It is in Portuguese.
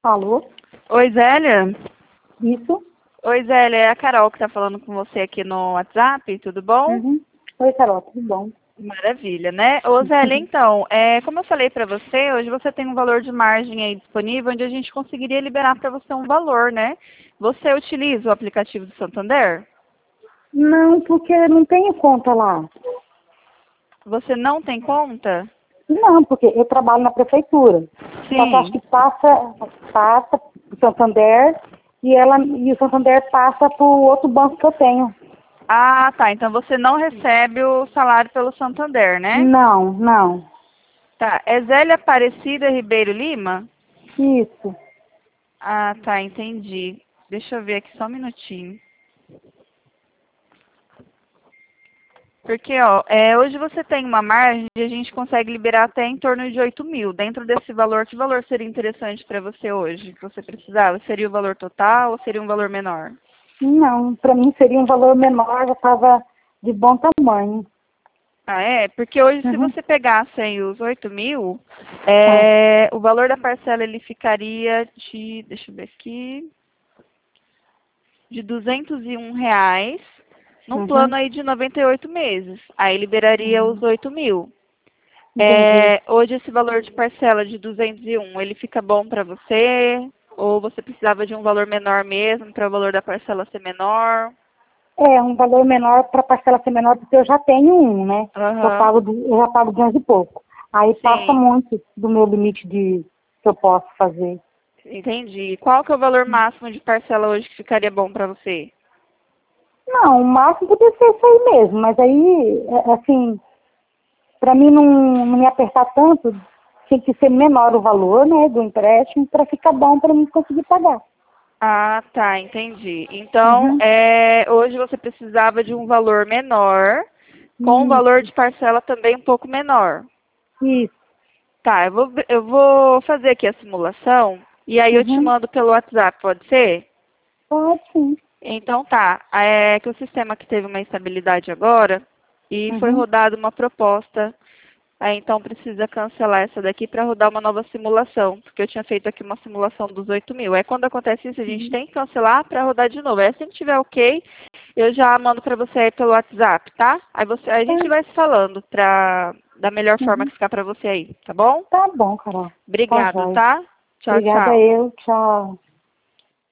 Alô? Oi, Zélia. Isso? Oi, Zélia, é a Carol que tá falando com você aqui no WhatsApp, tudo bom? Uhum. Oi, Carol, tudo bom? Maravilha, né? Ô, Zélia, então, como eu falei pra você, hoje você tem um valor de margem aí disponível, onde a gente conseguiria liberar pra você um valor, né? Você utiliza o aplicativo do Santander? Não, porque não tenho conta lá. Você não tem conta? Não, porque eu trabalho na prefeitura. Só que acho Sim. que passa pro Santander e o Santander passa pro outro banco que eu tenho. Ah, tá. Então você não recebe o salário pelo Santander, né? Não, não. Tá. É Zélia Aparecida Ribeiro Lima? Isso. Ah, tá, entendi. Deixa eu ver aqui só um minutinho. Porque, ó, hoje você tem uma margem e a gente consegue liberar até em torno de 8.000. Dentro desse valor, que valor seria interessante para você hoje, que você precisava? Seria o valor total ou seria um valor menor? Não, para mim seria um valor menor, já estava de bom tamanho. Ah, é? Porque hoje, se Uhum. você pegasse aí os 8.000, Ah, o valor da parcela ele ficaria de, deixa eu ver aqui, de R$ 201, num uhum. plano aí de 98 meses. Aí liberaria os Uhum. 8.000. Entendi. Hoje esse valor de parcela de 201, ele fica bom para você? Ou você precisava de um valor menor mesmo, para o valor da parcela ser menor? É, um valor menor para parcela ser menor, porque eu já tenho um, né? Aham, Eu já pago 200 e pouco. Aí passa sim, muito do meu limite que eu posso fazer. entendi. Qual que é o valor máximo de parcela hoje que ficaria bom para você? Não, o máximo podia ser isso aí mesmo, mas aí, assim, para mim não me apertar tanto, tinha que ser menor o valor, né, do empréstimo, para ficar bom para mim conseguir pagar. Ah, tá, entendi. Então, Uhum. hoje você precisava de um valor menor, com um valor Isso, de parcela também um pouco menor. isso. Tá, eu vou fazer aqui a simulação e aí eu te Uhum. mando pelo WhatsApp, pode ser? Pode sim. Então tá, é que o sistema que teve uma instabilidade agora e foi Uhum. rodada uma proposta, aí então precisa cancelar essa daqui para rodar uma nova simulação, porque eu tinha feito aqui uma simulação dos 8.000. Aí quando acontece isso, a gente Uhum. tem que cancelar para rodar de novo. Aí assim que tiver ok, eu já mando para você aí pelo WhatsApp, tá? Aí a Tá. gente vai se falando da melhor forma Uhum. que ficar para você aí, tá bom? Tá bom, Carol. Tá Obrigado, jóia. tá? Tchau, Obrigada tchau. eu. Tchau.